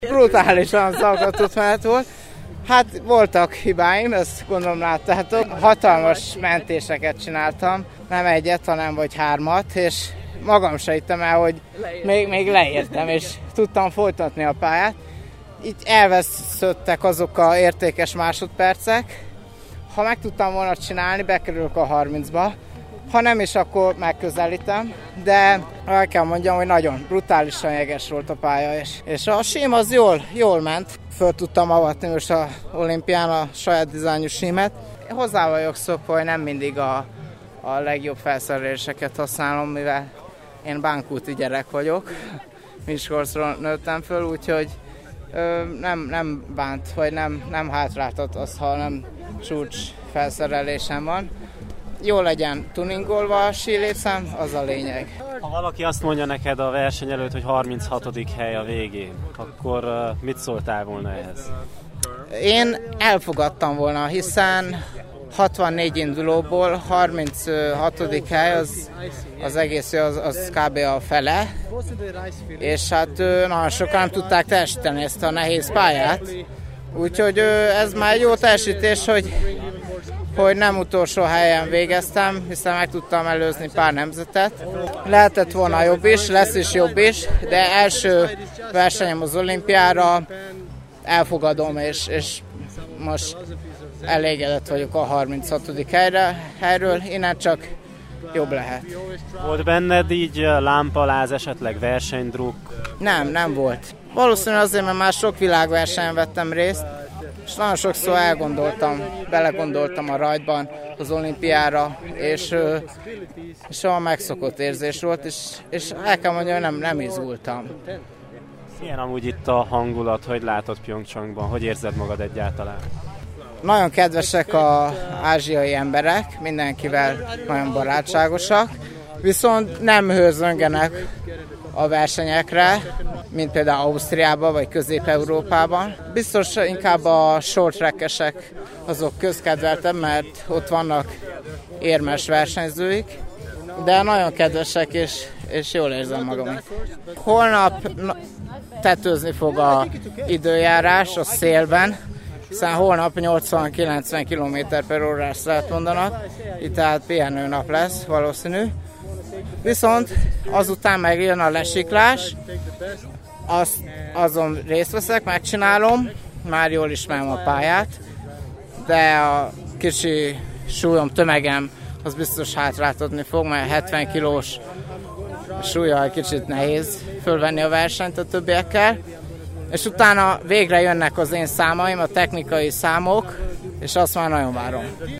Brutálisan zagatott menet volt. Hát voltak hibáim, ezt gondolom láttátok. Hatalmas mentéseket csináltam, nem egyet, hanem vagy 3, és magam se hittem el, hogy még leértem, és tudtam folytatni a pályát. Így elvesződtek azok a értékes másodpercek. Ha meg tudtam volna csinálni, bekerülök a 30-ba. Ha nem is, akkor megközelítem, de el kell mondjam, hogy nagyon brutálisan jeges volt a pálya, és a sím az jól ment. Föl tudtam avatni most az olimpián a saját dizájnú símet. Hozzá vagyok szokva, hogy nem mindig a legjobb felszereléseket használom, mivel én bánkúti gyerek vagyok, Miskolcról nőttem föl, úgyhogy nem bánt, vagy nem hátráltat az, ha nem csúcs felszerelésem van. Jól legyen tuningolva a sílécem, az a lényeg. Ha valaki azt mondja neked a verseny előtt, hogy 36. hely a végén, akkor mit szóltál volna ehhez? Én elfogadtam volna, hiszen 64 indulóból 36. hely az egész, az kb. A fele, és hát nagyon sokan nem tudták teljesíteni ezt a nehéz pályát, úgyhogy ez már egy jó teljesítés, hogy nem utolsó helyen végeztem, hiszen meg tudtam előzni pár nemzetet. Lehetett volna jobb is, lesz is jobb is, de első versenyem az olimpiára, elfogadom, és most elégedett vagyok a 36. helyről, innen csak jobb lehet. Volt benned így lámpaláz, esetleg versenydruk? Nem volt. Valószínűleg azért, mert már sok világversenyen vettem részt, és nagyon sokszor belegondoltam a rajtban, az olimpiára, és olyan megszokott érzés volt, és el kell mondani, hogy nem izgultam. Milyen amúgy itt a hangulat, hogy látod Pyeongchangban, hogy érzed magad egyáltalán? Nagyon kedvesek az ázsiai emberek, mindenkivel nagyon barátságosak, viszont nem hőzöngenek a versenyekre, mint például Ausztriában vagy Közép-Európában. Biztos inkább a short trackesek azok közkedveltem, mert ott vannak érmes versenyzőik, de nagyon kedvesek, és jól érzem magam. Holnap tetőzni fog az időjárás a szélben, hiszen holnap 80-90 km/h lehet mondanak, itt tehát pihenőnap lesz valószínű. Viszont azután megjön a lesiklás, azon részt veszek, megcsinálom, már jól ismerem a pályát, de a kicsi súlyom, tömegem az biztos hátráltatni fog, mert 70 kilós súlya egy kicsit nehéz fölvenni a versenyt a többiekkel. És utána végre jönnek az én számaim, a technikai számok, és azt már nagyon várom.